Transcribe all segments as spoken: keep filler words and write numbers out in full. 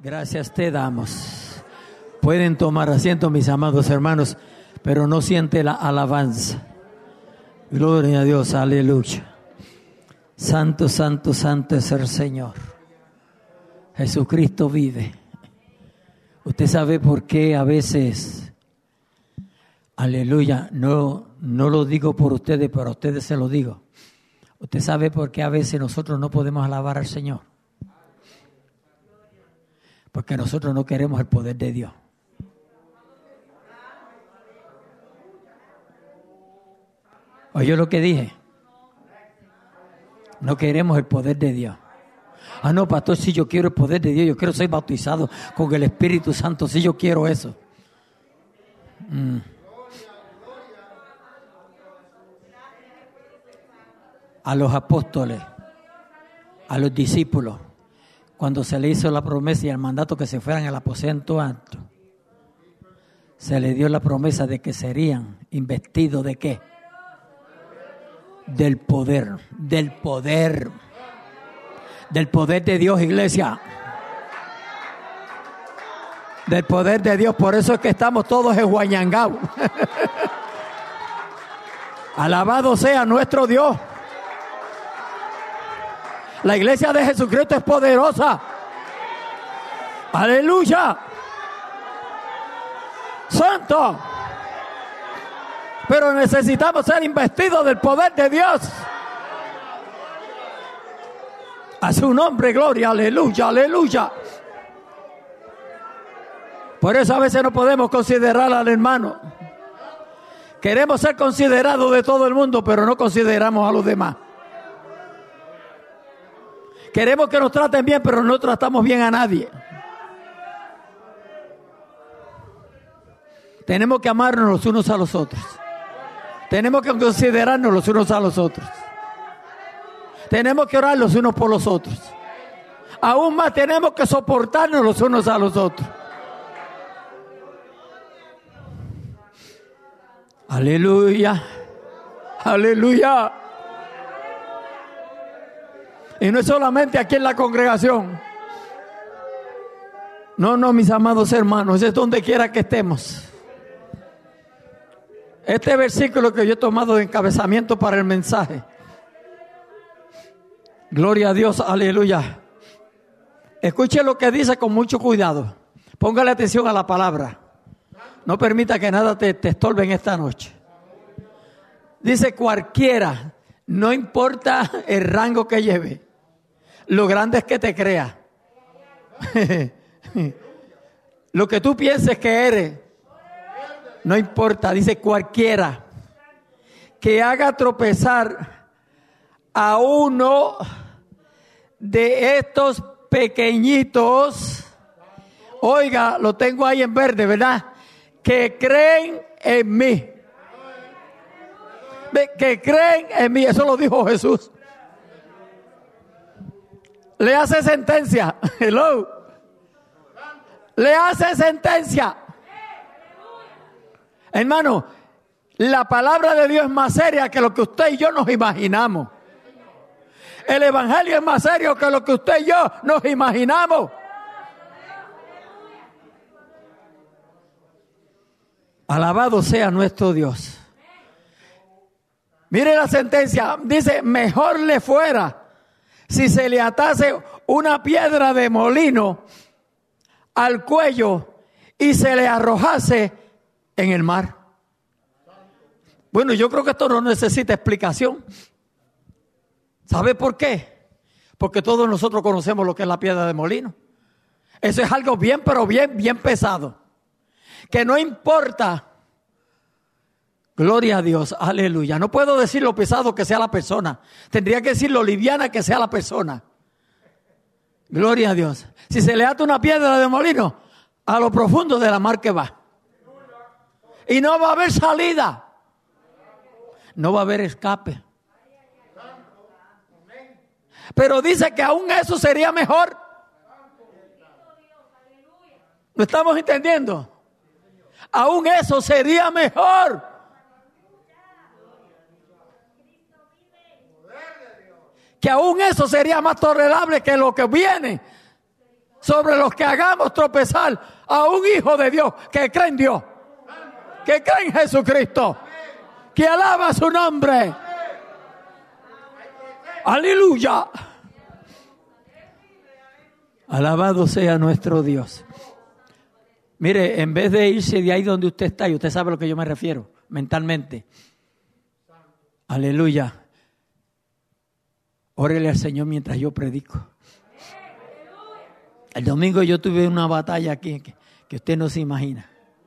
Gracias te damos. Pueden tomar asiento, mis amados hermanos, pero no siente la alabanza. Gloria a Dios, aleluya. Santo, santo, santo es el Señor. Jesucristo vive. Usted sabe por qué a veces, aleluya, no, no lo digo por ustedes, pero a ustedes se lo digo. Usted sabe por qué a veces nosotros no podemos alabar al Señor. Porque nosotros no queremos el poder de Dios. ¿Oyó lo que dije? No queremos el poder de Dios. Ah, no, pastor, si yo quiero el poder de Dios, yo quiero ser bautizado con el Espíritu Santo, si yo quiero eso. Mm. A los apóstoles, a los discípulos, cuando se le hizo la promesa y el mandato que se fueran al aposento alto, se le dio la promesa de que serían investidos ¿de qué? Del poder, del poder, del poder de Dios, iglesia. Del poder de Dios, por eso es que estamos todos en Huañangao. Alabado sea nuestro Dios. La iglesia de Jesucristo es poderosa. Aleluya. Santo. Pero necesitamos ser investidos del poder de Dios. A su nombre, gloria, aleluya, aleluya. Por eso a veces no podemos considerar al hermano. Queremos ser considerados de todo el mundo, pero no consideramos a los demás. Queremos que nos traten bien, pero no tratamos bien a nadie. Tenemos que amarnos los unos a los otros. Tenemos que considerarnos los unos a los otros. Tenemos que orar los unos por los otros. Aún más tenemos que soportarnos los unos a los otros. Aleluya. Aleluya. Y no es solamente aquí en la congregación. No, no, mis amados hermanos, es donde quiera que estemos. Este versículo que yo he tomado de encabezamiento para el mensaje. Gloria a Dios, aleluya. Escuche lo que dice con mucho cuidado. Póngale atención a la palabra. No permita que nada te, te estorbe en esta noche. Dice cualquiera, no importa el rango que lleve, lo grande es que te crea. Lo que tú pienses que eres, no importa, dice cualquiera que haga tropezar a uno de estos pequeñitos, oiga, lo tengo ahí en verde, ¿verdad? Que creen en mí. Que creen en mí, eso lo dijo Jesús. Le hace sentencia, hello. Le hace sentencia. Hermano, la palabra de Dios es más seria que lo que usted y yo nos imaginamos. El evangelio es más serio que lo que usted y yo nos imaginamos. Alabado sea nuestro Dios. Mire la sentencia, dice, mejor le fuera si se le atase una piedra de molino al cuello y se le arrojase en el mar. Bueno, yo creo que esto no necesita explicación. ¿Sabe por qué? Porque todos nosotros conocemos lo que es la piedra de molino. Eso es algo bien, pero bien, bien pesado. Que no importa. Gloria a Dios, aleluya. No puedo decir lo pesado que sea la persona. Tendría que decir lo liviana que sea la persona. Gloria a Dios. Si se le ata una piedra de molino, a lo profundo de la mar que va. Y no va a haber salida. No va a haber escape. Pero dice que aún eso sería mejor. ¿Lo estamos entendiendo? Aún eso sería mejor. Que aún eso sería más tolerable que lo que viene. sobre los que hagamos tropezar a un hijo de Dios que cree en Dios, que cree en Jesucristo, que alaba su nombre. Aleluya. Alabado sea nuestro Dios. Mire, en vez de irse de ahí donde usted está, y usted sabe a lo que yo me refiero, mentalmente. Aleluya. Órele al Señor mientras yo predico. El domingo yo tuve una batalla aquí que, que usted no se imagina.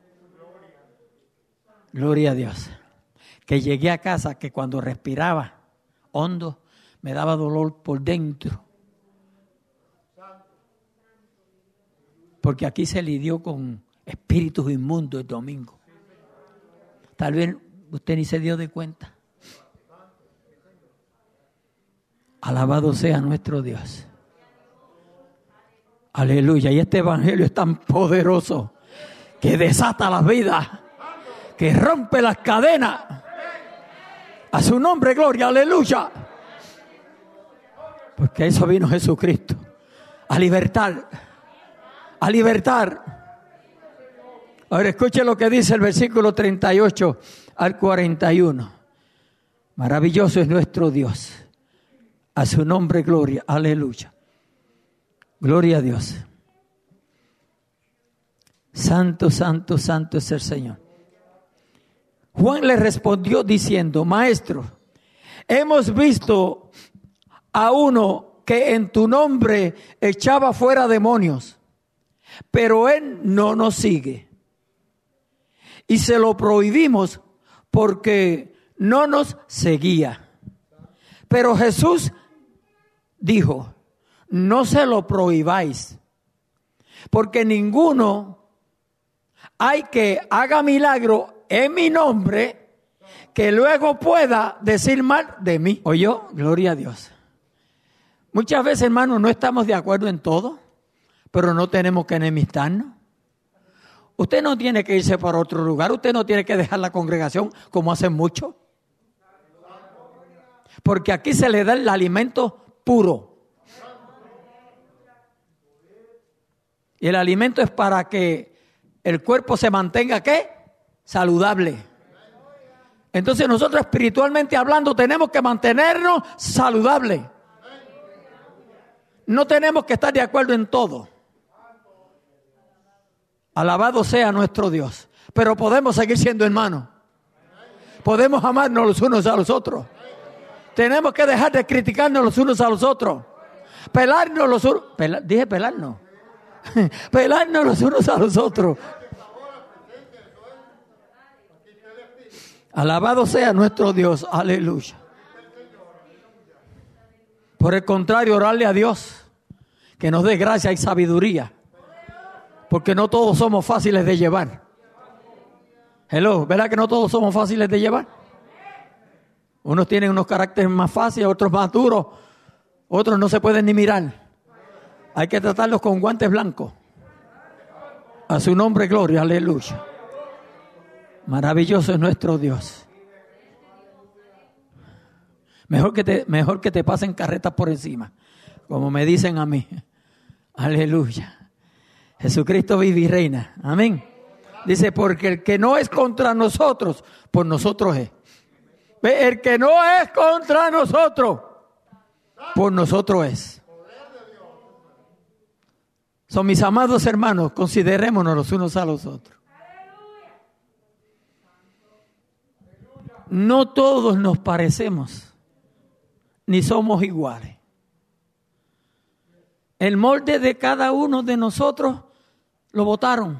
Gloria a Dios. Que llegué a casa que cuando respiraba hondo me daba dolor por dentro. Porque aquí se lidió con espíritus inmundos el domingo. Tal vez usted ni se dio de cuenta. Alabado sea nuestro Dios. Aleluya. Y este evangelio es tan poderoso que desata las vidas, que rompe las cadenas. A su nombre, gloria, aleluya. Porque a eso vino Jesucristo, a libertar, a libertar. Ahora escuche lo que dice el versículo treinta y ocho al cuarenta y uno. Maravilloso es nuestro Dios. A su nombre, gloria, aleluya. Gloria a Dios. Santo, santo, santo es el Señor. Juan le respondió diciendo: Maestro, hemos visto a uno que en tu nombre echaba fuera demonios, pero él no nos sigue. Y se lo prohibimos porque no nos seguía. Pero Jesús dijo: no se lo prohibáis, porque ninguno hay que haga milagro en mi nombre que luego pueda decir mal de mí. ¿Oyó? Gloria a Dios. Muchas veces, hermanos, no estamos de acuerdo en todo, pero no tenemos que enemistarnos. Usted no tiene que irse para otro lugar, usted no tiene que dejar la congregación como hacen muchos. Porque aquí se le da el alimento puro. Y el alimento es para que el cuerpo se mantenga, ¿qué? Saludable. Entonces nosotros espiritualmente hablando tenemos que mantenernos saludables. No tenemos que estar de acuerdo en todo. Alabado sea nuestro Dios. Pero podemos seguir siendo hermanos. Podemos amarnos los unos a los otros. Tenemos que dejar de criticarnos los unos a los otros. Pelarnos los unos. Pela, dije pelarnos. Pelarnos los unos a los otros. Alabado sea nuestro Dios. Aleluya. Por el contrario, orarle a Dios que nos dé gracia y sabiduría. Porque no todos somos fáciles de llevar. Hello, ¿verdad que no todos somos fáciles de llevar? Unos tienen unos caracteres más fáciles, otros más duros, otros no se pueden ni mirar. Hay que tratarlos con guantes blancos. A su nombre, gloria, aleluya. Maravilloso es nuestro Dios. Mejor que te, mejor que te pasen carretas por encima, como me dicen a mí. Aleluya. Jesucristo vive y reina. Amén. Dice, porque el que no es contra nosotros, por nosotros es. El que no es contra nosotros, por nosotros es. Son mis amados hermanos, considerémonos los unos a los otros. No todos nos parecemos, ni somos iguales. El molde de cada uno de nosotros lo botaron.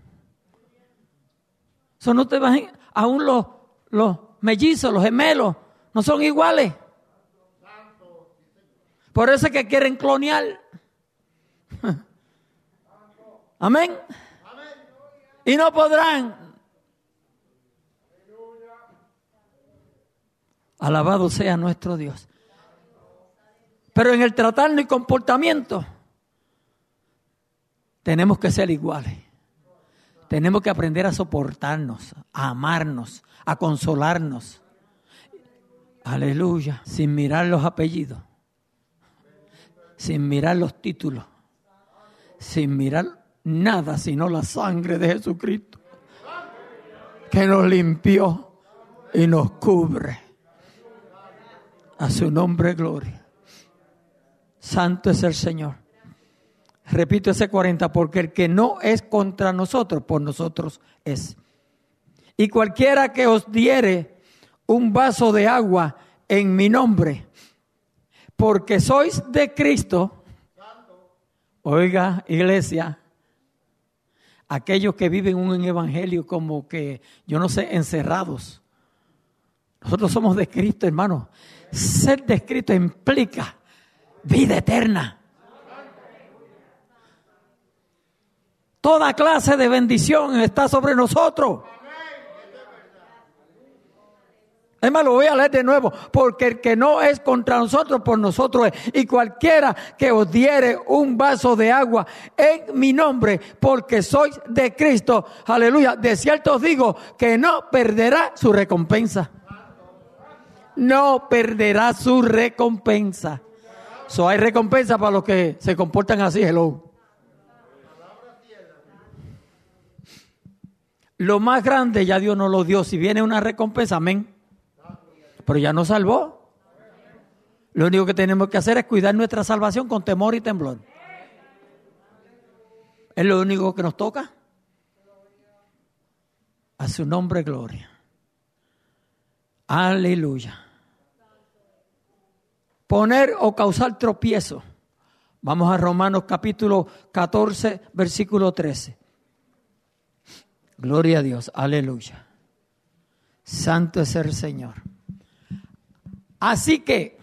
Eso no te vas, aún los, los mellizos, los gemelos, no son iguales. Por eso es que quieren clonear. Amén. Y no podrán. Alabado sea nuestro Dios. Pero en el tratarnos y comportamiento tenemos que ser iguales. Tenemos que aprender a soportarnos, a amarnos, a consolarnos. Aleluya. Sin mirar los apellidos, sin mirar los títulos, sin mirar nada sino la sangre de Jesucristo, que nos limpió y nos cubre. A su nombre gloria. Santo es el Señor. Repito ese cuarenta, porque el que no es contra nosotros, por nosotros es. Y cualquiera que os diere un vaso de agua en mi nombre, porque sois de Cristo. Oiga, iglesia, aquellos que viven un evangelio como que, yo no sé, encerrados. Nosotros somos de Cristo, hermano. Ser de Cristo implica vida eterna. Toda clase de bendición está sobre nosotros. Es más, lo voy a leer de nuevo. Porque el que no es contra nosotros, por nosotros es. Y cualquiera que os diere un vaso de agua en mi nombre, porque sois de Cristo, aleluya, de cierto os digo que no perderá su recompensa. No perderá su recompensa. So, hay recompensa para los que se comportan así, hello. Lo más grande ya Dios nos lo dio. Si viene una recompensa, amén. Pero ya nos salvó. Lo único que tenemos que hacer es cuidar nuestra salvación con temor y temblor. Es lo único que nos toca. A su nombre, gloria. Aleluya. Poner o causar tropiezo. Vamos a Romanos capítulo catorce, versículo trece. Gloria a Dios, aleluya. Santo es el Señor. Así que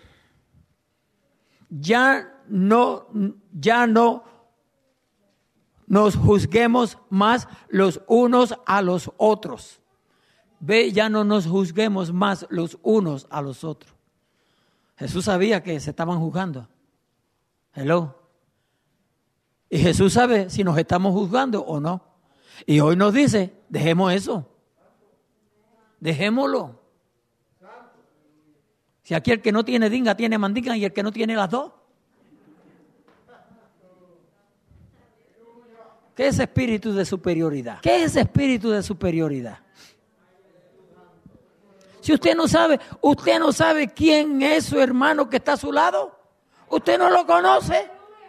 ya no, ya no nos juzguemos más los unos a los otros. Ve, ya no nos juzguemos más los unos a los otros. Jesús sabía que se estaban juzgando. Hello. Y Jesús sabe si nos estamos juzgando o no. Y hoy nos dice, dejemos eso. Dejémoslo. Si aquí el que no tiene dinga tiene mandinga y el que no tiene las dos. ¿Qué es espíritu de superioridad? ¿Qué es espíritu de superioridad? Si usted no sabe, usted no sabe quién es su hermano que está a su lado. Usted no lo conoce.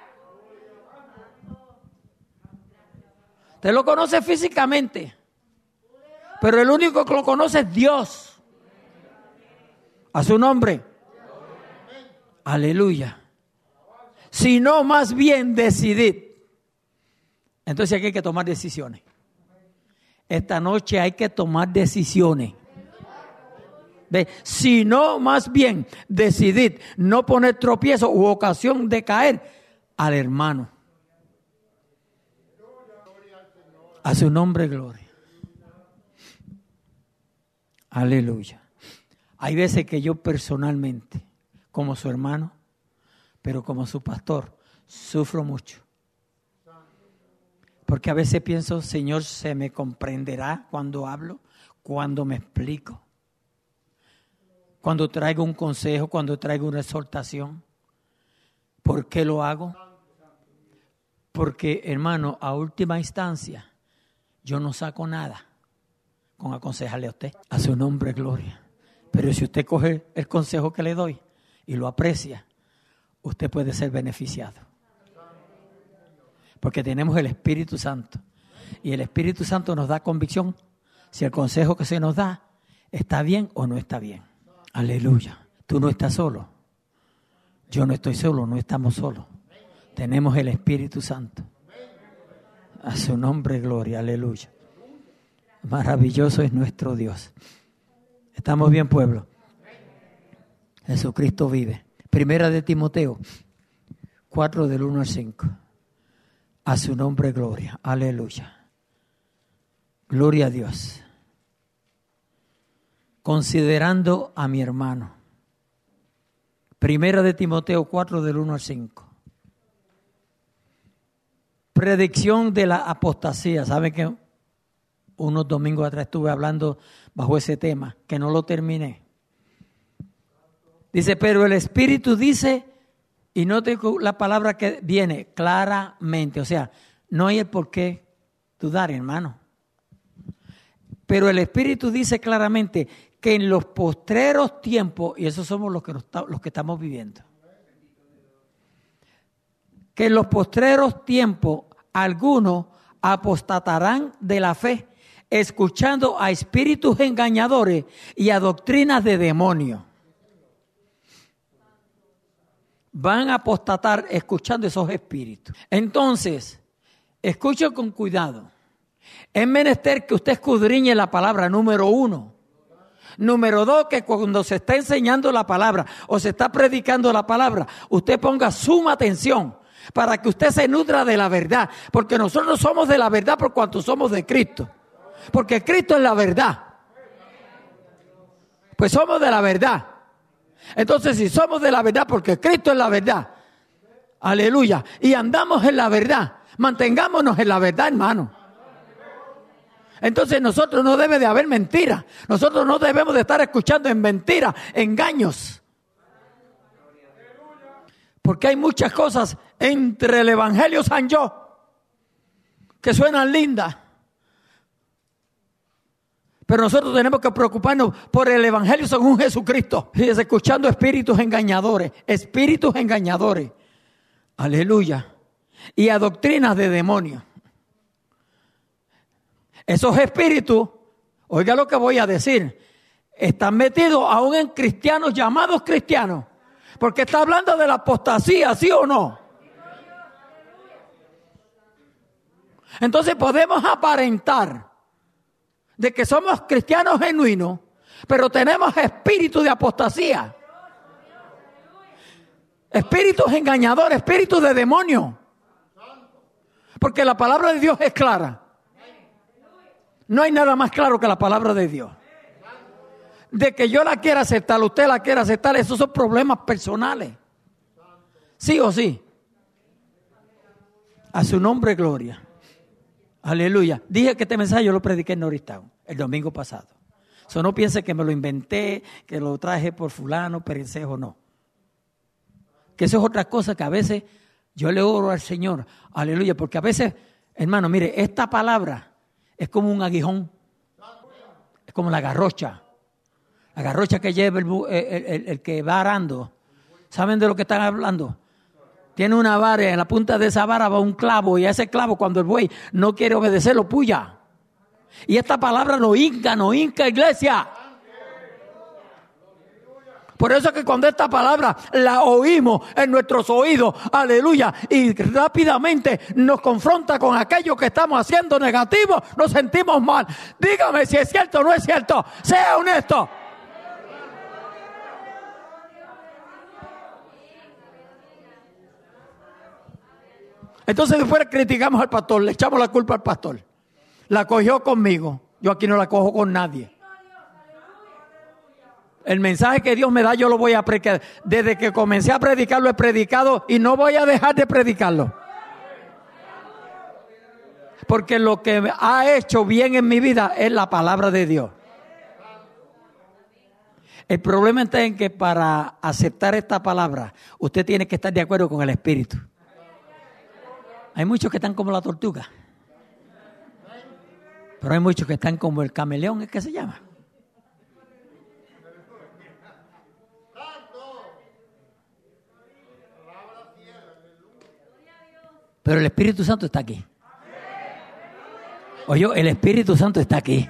Usted lo conoce físicamente. Pero el único que lo conoce es Dios. A su nombre. Aleluya. Si no, más bien decidid. Entonces aquí hay que tomar decisiones. Esta noche hay que tomar decisiones. ¿Ve? Si no, más bien decidid no poner tropiezo u ocasión de caer al hermano. A su nombre, gloria. Aleluya. Hay veces que yo personalmente, como su hermano, pero como su pastor, sufro mucho. Porque a veces pienso, Señor, ¿se me comprenderá cuando hablo? Cuando me explico. Cuando traigo un consejo, cuando traigo una exhortación. ¿Por qué lo hago? Porque, hermano, a última instancia, yo no saco nada con aconsejarle a usted. A su nombre, gloria. Pero si usted coge el consejo que le doy y lo aprecia, usted puede ser beneficiado. Porque tenemos el Espíritu Santo. Y el Espíritu Santo nos da convicción si el consejo que se nos da está bien o no está bien. Aleluya. Tú no estás solo. Yo no estoy solo, no estamos solos. Tenemos el Espíritu Santo. A su nombre, gloria. Aleluya. Maravilloso es nuestro Dios. ¿Estamos bien, pueblo? Jesucristo vive. Primera de Timoteo cuatro del uno al cinco. A su nombre, gloria. Aleluya. Gloria a Dios. Considerando a mi hermano. Primera de Timoteo cuatro del uno al cinco. Predicción de la apostasía. ¿Saben que unos domingos atrás estuve hablando bajo ese tema, que no lo terminé? Dice, pero el Espíritu dice Y note la palabra que viene claramente. O sea, no hay el por qué dudar, hermano. Pero el Espíritu dice claramente que en los postreros tiempos, y esos somos los que, nos, los que estamos viviendo, que en los postreros tiempos algunos apostatarán de la fe, escuchando a espíritus engañadores y a doctrinas de demonios. Van a apostatar escuchando esos espíritus. Entonces, escuchen con cuidado. Es menester que usted escudriñe la palabra, número uno. Número dos, que cuando se está enseñando la palabra o se está predicando la palabra, usted ponga suma atención para que usted se nutra de la verdad. Porque nosotros somos de la verdad por cuanto somos de Cristo. Porque Cristo es la verdad. Pues somos de la verdad. Entonces, si somos de la verdad, porque Cristo es la verdad, aleluya, y andamos en la verdad, mantengámonos en la verdad, hermano. Entonces, nosotros no debe de haber mentiras. Nosotros no debemos de estar escuchando en mentiras, engaños. Porque hay muchas cosas entre el Evangelio San Yo que suenan lindas. Pero nosotros tenemos que preocuparnos por el Evangelio según Jesucristo. Fíjese, escuchando espíritus engañadores, espíritus engañadores. Aleluya. Y a doctrinas de demonios. Esos espíritus, oiga lo que voy a decir, están metidos aún en cristianos llamados cristianos. Porque está hablando de la apostasía, ¿sí o no? Entonces podemos aparentar de que somos cristianos genuinos, pero tenemos espíritu de apostasía. Espíritus engañadores, espíritus de demonio. Porque la palabra de Dios es clara. No hay nada más claro que la palabra de Dios. De que yo la quiera aceptar, usted la quiera aceptar, esos son problemas personales. Sí o sí. A su nombre, gloria. Aleluya. Dije que este mensaje yo lo prediqué en Norristown el domingo pasado. So, no piense que me lo inventé, que lo traje por fulano, perencejo, no. Que eso es otra cosa que a veces yo le oro al Señor. Aleluya. Porque a veces, hermano, mire, esta palabra es como un aguijón. Es como la garrocha. La garrocha que lleva el, el, el, el que va arando. ¿Saben de lo que están hablando? Tiene una vara, en la punta de esa vara va un clavo, y a ese clavo cuando el buey no quiere obedecer lo puya. Y esta palabra no hinca, no hinca, iglesia. Por eso es que cuando esta palabra la oímos en nuestros oídos, aleluya, y rápidamente nos confronta con aquello que estamos haciendo negativo, nos sentimos mal. Dígame si es cierto o no es cierto. Sea honesto. Entonces después criticamos al pastor, le echamos la culpa al pastor. La cogió conmigo, yo aquí no la cojo con nadie. El mensaje que Dios me da yo lo voy a predicar. Desde que comencé a predicarlo he predicado y no voy a dejar de predicarlo. Porque lo que ha hecho bien en mi vida es la palabra de Dios. El problema está en que para aceptar esta palabra usted tiene que estar de acuerdo con el Espíritu. Hay muchos que están como la tortuga. Pero hay muchos que están como el camaleón, ¿es que se llama? Pero el Espíritu Santo está aquí. Oye, el Espíritu Santo está aquí.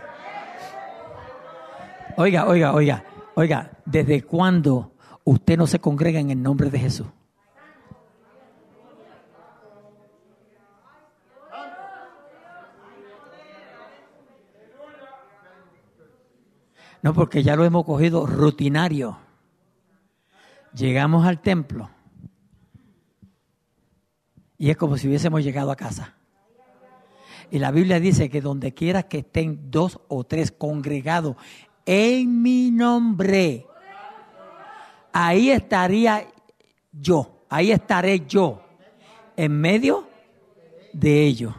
Oiga, oiga, oiga, oiga, ¿desde cuándo usted no se congrega en el nombre de Jesús? No, porque ya lo hemos cogido rutinario. Llegamos al templo y es como si hubiésemos llegado a casa. Y la Biblia dice que donde quiera que estén dos o tres congregados en mi nombre, ahí estaría yo, ahí estaré yo, en medio de ellos.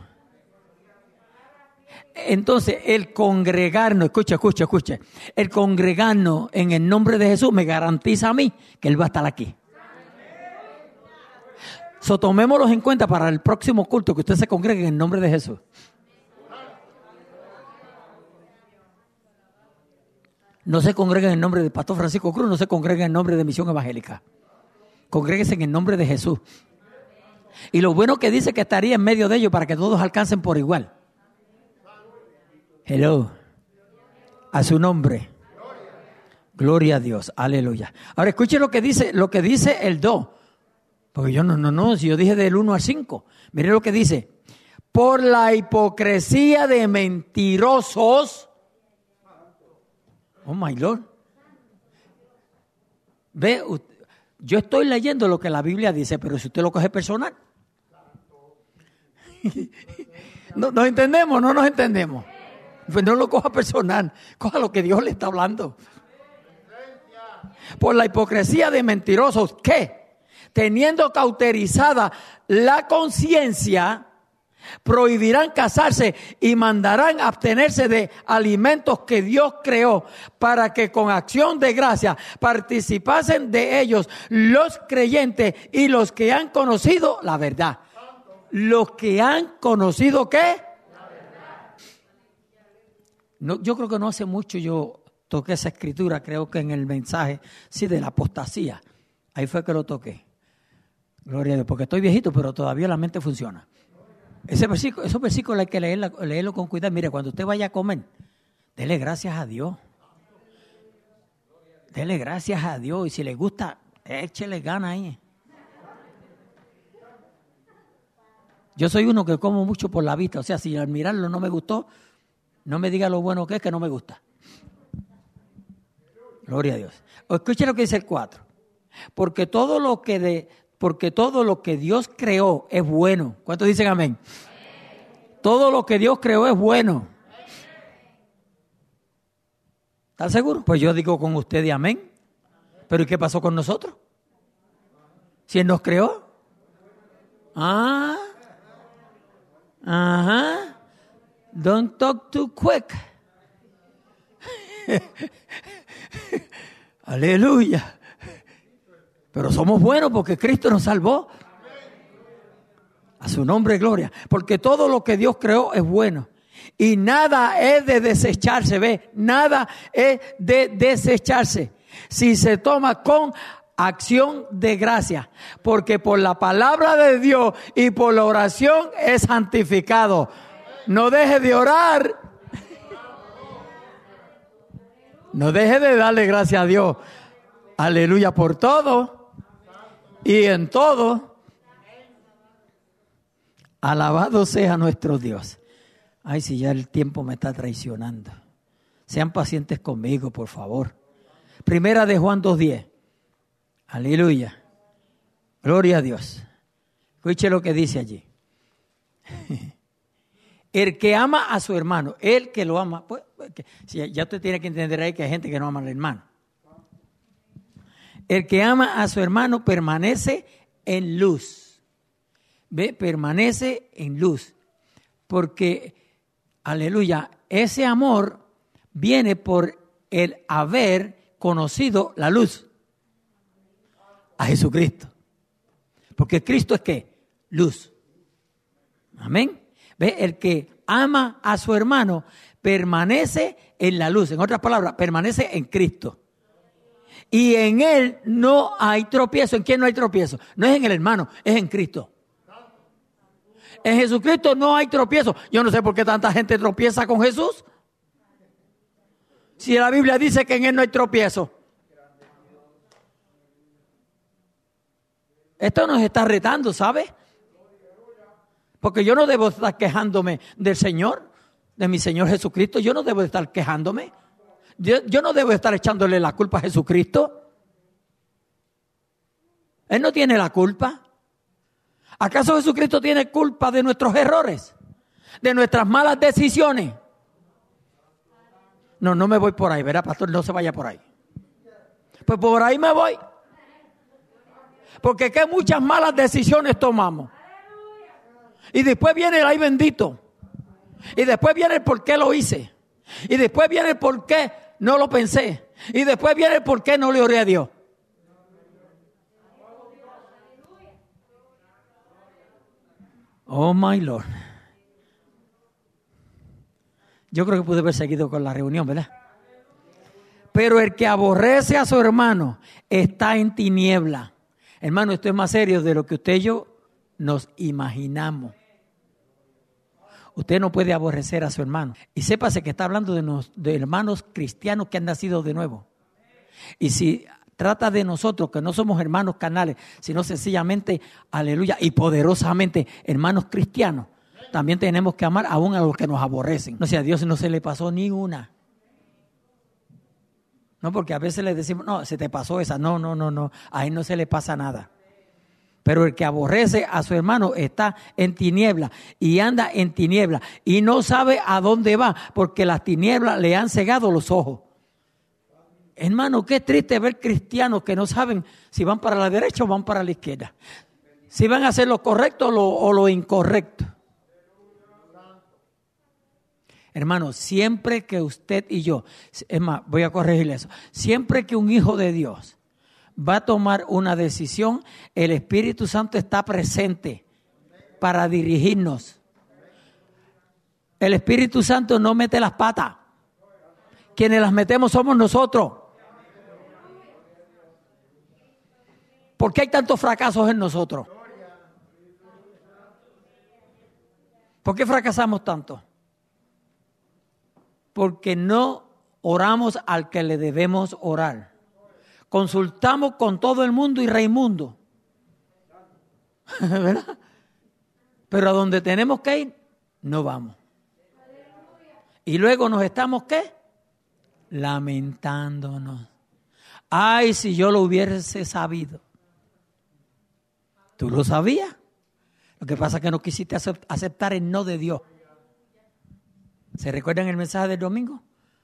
Entonces, el congregarnos, escucha, escucha, escucha, el congregarnos en el nombre de Jesús me garantiza a mí que Él va a estar aquí. So, tomémoslos en cuenta para el próximo culto, que usted se congregue en el nombre de Jesús. No se congreguen en el nombre del pastor Francisco Cruz, no se congreguen en el nombre de Misión Evangélica. Congréguense en el nombre de Jesús. Y lo bueno que dice que estaría en medio de ellos para que todos alcancen por igual. Hello. A su nombre. Gloria a Dios. Aleluya. Ahora escuche lo que dice, lo que dice el dos. Porque yo no, no, no, si yo dije del uno al cinco. Mire lo que dice. Por la hipocresía de mentirosos. Oh my Lord. Ve, yo estoy leyendo lo que la Biblia dice, pero si usted lo coge personal. No nos entendemos, no nos entendemos. Pues no lo coja personal, coja lo que Dios le está hablando. Por la hipocresía de mentirosos que, teniendo cauterizada la conciencia, prohibirán casarse y mandarán abstenerse de alimentos que Dios creó para que con acción de gracia participasen de ellos los creyentes y los que han conocido la verdad. Los que han conocido ¿qué? La verdad. No, yo creo que no hace mucho yo toqué esa escritura, creo que en el mensaje, sí, de la apostasía. Ahí fue que lo toqué. Gloria a Dios, porque estoy viejito, pero todavía la mente funciona. Ese versículo, esos versículos hay que leerlo, leerlo con cuidado. Mire, cuando usted vaya a comer, dele gracias a Dios. Dele gracias a Dios. Y si le gusta, échele gana ahí. Yo soy uno que como mucho por la vista. O sea, si al mirarlo no me gustó, no me diga lo bueno que es, que no me gusta. Gloria a Dios. O escuche lo que dice el cuatro. Porque todo lo que de... Porque todo lo que Dios creó es bueno. ¿Cuántos dicen amén? Amén. Todo lo que Dios creó es bueno. ¿Están seguros? Pues yo digo con ustedes amén. ¿Pero y qué pasó con nosotros? ¿Si Él nos creó? Ah. Ajá. Don't talk too quick. Aleluya. Pero somos buenos porque Cristo nos salvó. A su nombre, gloria. Porque todo lo que Dios creó es bueno. Y nada es de desecharse, ¿ve? Nada es de desecharse. Si se toma con acción de gracia. Porque por la palabra de Dios y por la oración es santificado. No deje de orar. No deje de darle gracias a Dios. Aleluya por todo. Y en todo, alabado sea nuestro Dios. Ay, si ya el tiempo me está traicionando. Sean pacientes conmigo, por favor. Primera de Juan dos diez. Aleluya. Gloria a Dios. Escuche lo que dice allí. El que ama a su hermano, el que lo ama, pues, ya usted tiene que entender ahí que hay gente que no ama al hermano. El que ama a su hermano permanece en luz. ¿Ve? Permanece en luz. Porque, aleluya, ese amor viene por el haber conocido la luz. A Jesucristo. Porque Cristo es ¿qué? Luz. Amén. ¿Ve? El que ama a su hermano permanece en la luz. En otras palabras, permanece en Cristo. Y en Él no hay tropiezo. ¿En quién no hay tropiezo? No es en el hermano, es en Cristo. En Jesucristo no hay tropiezo. Yo no sé por qué tanta gente tropieza con Jesús. Si la Biblia dice que en Él no hay tropiezo. Esto nos está retando, ¿sabe? Porque yo no debo estar quejándome del Señor, de mi Señor Jesucristo. Yo no debo estar quejándome. Yo, yo no debo estar echándole la culpa a Jesucristo. Él no tiene la culpa. ¿Acaso Jesucristo tiene culpa de nuestros errores? ¿De nuestras malas decisiones? No, no me voy por ahí, ¿verdad, pastor? No se vaya por ahí. Pues por ahí me voy. Porque qué muchas malas decisiones tomamos. Y después viene el ay bendito. Y después viene el por qué lo hice. Y después viene el por qué no lo pensé. Y después viene el por qué no le oré a Dios. Oh, my Lord. Yo creo que pude haber seguido con la reunión, ¿verdad? Pero el que aborrece a su hermano está en tiniebla. Hermano, esto es más serio de lo que usted y yo nos imaginamos. Usted no puede aborrecer a su hermano. Y sépase que está hablando de, nos, de hermanos cristianos que han nacido de nuevo. Y si trata de nosotros, que no somos hermanos carnales, sino sencillamente, aleluya, y poderosamente hermanos cristianos, también tenemos que amar aún a los que nos aborrecen. No sé, a Dios no se le pasó ni una. No, porque a veces le decimos, no, se te pasó esa. No, no, no, no. A él no se le pasa nada. Pero el que aborrece a su hermano está en tiniebla y anda en tiniebla y no sabe a dónde va porque las tinieblas le han cegado los ojos. Hermano, qué triste ver cristianos que no saben si van para la derecha o van para la izquierda. Si van a hacer lo correcto o lo, o lo incorrecto. Hermano, siempre que usted y yo, es más, voy a corregirle eso. Siempre que un hijo de Dios va a tomar una decisión, el Espíritu Santo está presente para dirigirnos. El Espíritu Santo no mete las patas. Quienes las metemos somos nosotros. ¿Por qué hay tantos fracasos en nosotros? ¿Por qué fracasamos tanto? Porque no oramos al que le debemos orar. Consultamos con todo el mundo y Raimundo. ¿Verdad? Pero a donde tenemos que ir, no vamos. Y luego nos estamos, ¿qué? Lamentándonos. Ay, si yo lo hubiese sabido. ¿Tú lo sabías? Lo que pasa es que no quisiste aceptar el no de Dios. ¿Se recuerdan el mensaje del domingo?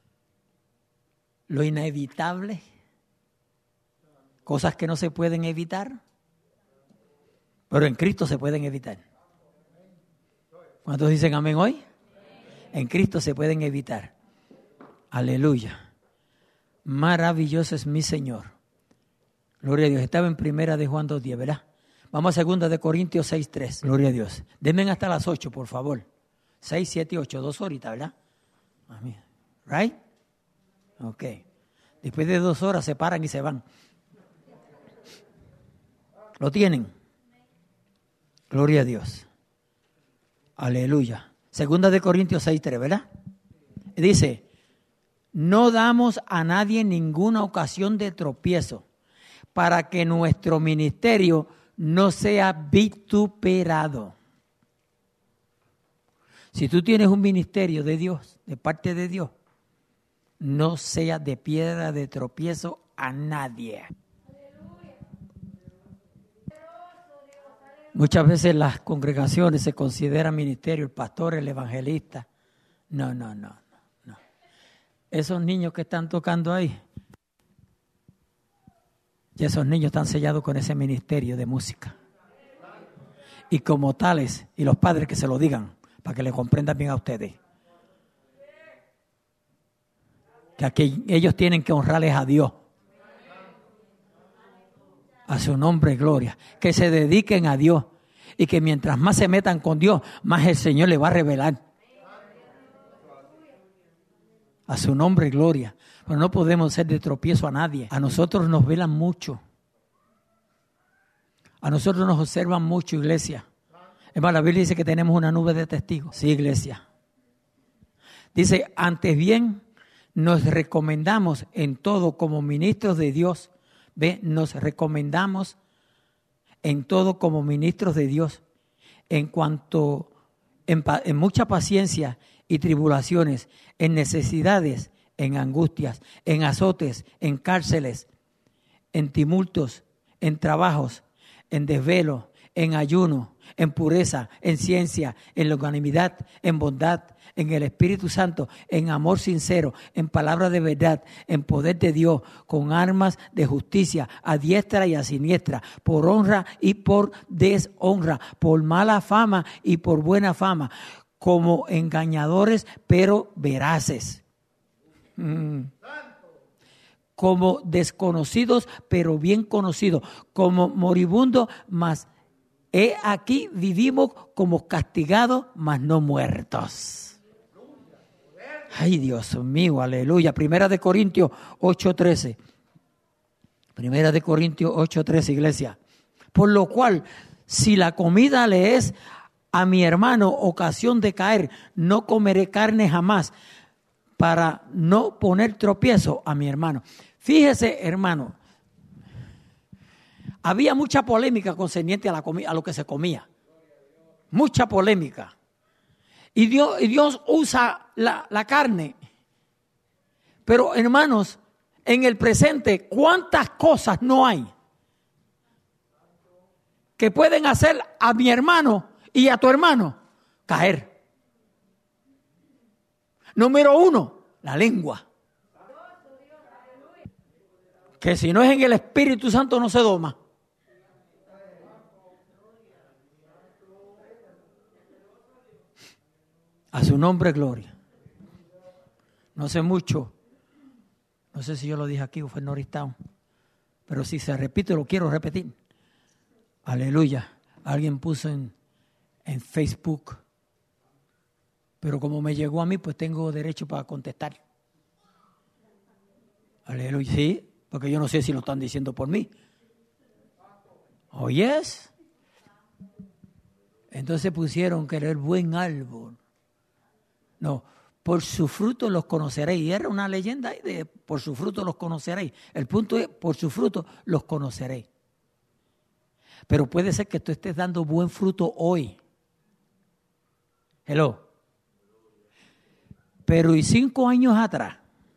Lo inevitable. Cosas que no se pueden evitar. Pero en Cristo se pueden evitar. ¿Cuántos dicen amén hoy? En Cristo se pueden evitar. Aleluya. Maravilloso es mi Señor. Gloria a Dios. Estaba en primera de Juan dos diez, ¿verdad? Vamos a segunda de Corintios seis tres. Gloria a Dios. Denme hasta las ocho, por favor. seis, siete y ocho. Dos horitas, ¿verdad? Right? Ok. Después de dos horas se paran y se van. ¿Lo tienen? Gloria a Dios. Aleluya. Segunda de Corintios seis tres, ¿verdad? Dice, no damos a nadie ninguna ocasión de tropiezo para que nuestro ministerio no sea vituperado. Si tú tienes un ministerio de Dios, de parte de Dios, no sea de piedra de tropiezo a nadie. Muchas veces las congregaciones se consideran ministerio, el pastor, el evangelista. No, no, no, no, no. Esos niños que están tocando ahí, y esos niños están sellados con ese ministerio de música. Y como tales, y los padres que se lo digan, para que le comprendan bien a ustedes, que aquí ellos tienen que honrarles a Dios, a su nombre gloria, que se dediquen a Dios y que mientras más se metan con Dios, más el Señor le va a revelar. A su nombre gloria. Pero no podemos ser de tropiezo a nadie. A nosotros nos velan mucho. A nosotros nos observan mucho, iglesia. Es más, la Biblia dice que tenemos una nube de testigos. Sí, iglesia. Dice, antes bien, nos recomendamos en todo como ministros de Dios. Ve, nos recomendamos en todo como ministros de Dios, en cuanto, en, en mucha paciencia y tribulaciones, en necesidades, en angustias, en azotes, en cárceles, en tumultos, en trabajos, en desvelo, en ayuno, en pureza, en ciencia, en longanimidad, en bondad, en el Espíritu Santo, en amor sincero, en palabra de verdad, en poder de Dios, con armas de justicia, a diestra y a siniestra, por honra y por deshonra, por mala fama y por buena fama, como engañadores pero veraces, mm. como desconocidos pero bien conocidos, como moribundos mas he aquí vivimos como castigados, mas no muertos. Ay, Dios mío, aleluya. Primera de Corintios ocho trece. Primera de Corintios ocho trece, iglesia. Por lo cual, si la comida le es a mi hermano ocasión de caer, no comeré carne jamás, para no poner tropiezo a mi hermano. Fíjese, hermano, había mucha polémica concerniente a, la comi- a lo que se comía. Mucha polémica. Y Dios, y Dios usa la, la carne. Pero, hermanos, en el presente, ¿cuántas cosas no hay que pueden hacer a mi hermano y a tu hermano caer? Número uno, la lengua. Que si no es en el Espíritu Santo no se doma. A su nombre, gloria. No sé mucho. No sé si yo lo dije aquí o fue en Norristown. Pero si se repite, lo quiero repetir. Aleluya. Alguien puso en, en Facebook. Pero como me llegó a mí, pues tengo derecho para contestar. Aleluya. Sí, porque yo no sé si lo están diciendo por mí. ¿Oyes? Entonces pusieron que era el buen árbol. No, por su fruto los conoceréis. Y era una leyenda ahí de por su fruto los conoceréis. El punto es, por su fruto los conoceréis. Pero puede ser que tú estés dando buen fruto hoy. Hello. Pero y cinco años atrás.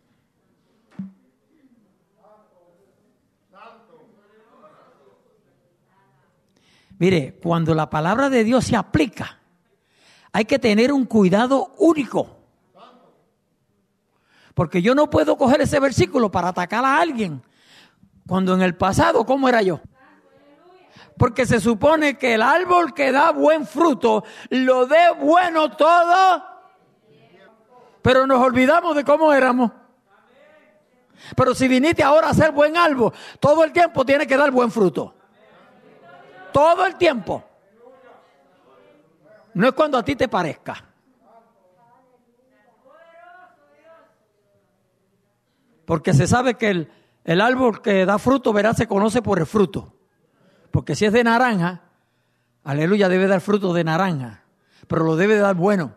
Mire, cuando la palabra de Dios se aplica, hay que tener un cuidado único. Porque yo no puedo coger ese versículo para atacar a alguien. Cuando en el pasado, ¿cómo era yo? Porque se supone que el árbol que da buen fruto, lo dé bueno todo. Pero nos olvidamos de cómo éramos. Pero si viniste ahora a ser buen árbol, todo el tiempo tiene que dar buen fruto. Todo el tiempo. No es cuando a ti te parezca. Porque se sabe que el, el árbol que da fruto, verá, se conoce por el fruto. Porque si es de naranja, aleluya, debe dar fruto de naranja. Pero lo debe dar bueno.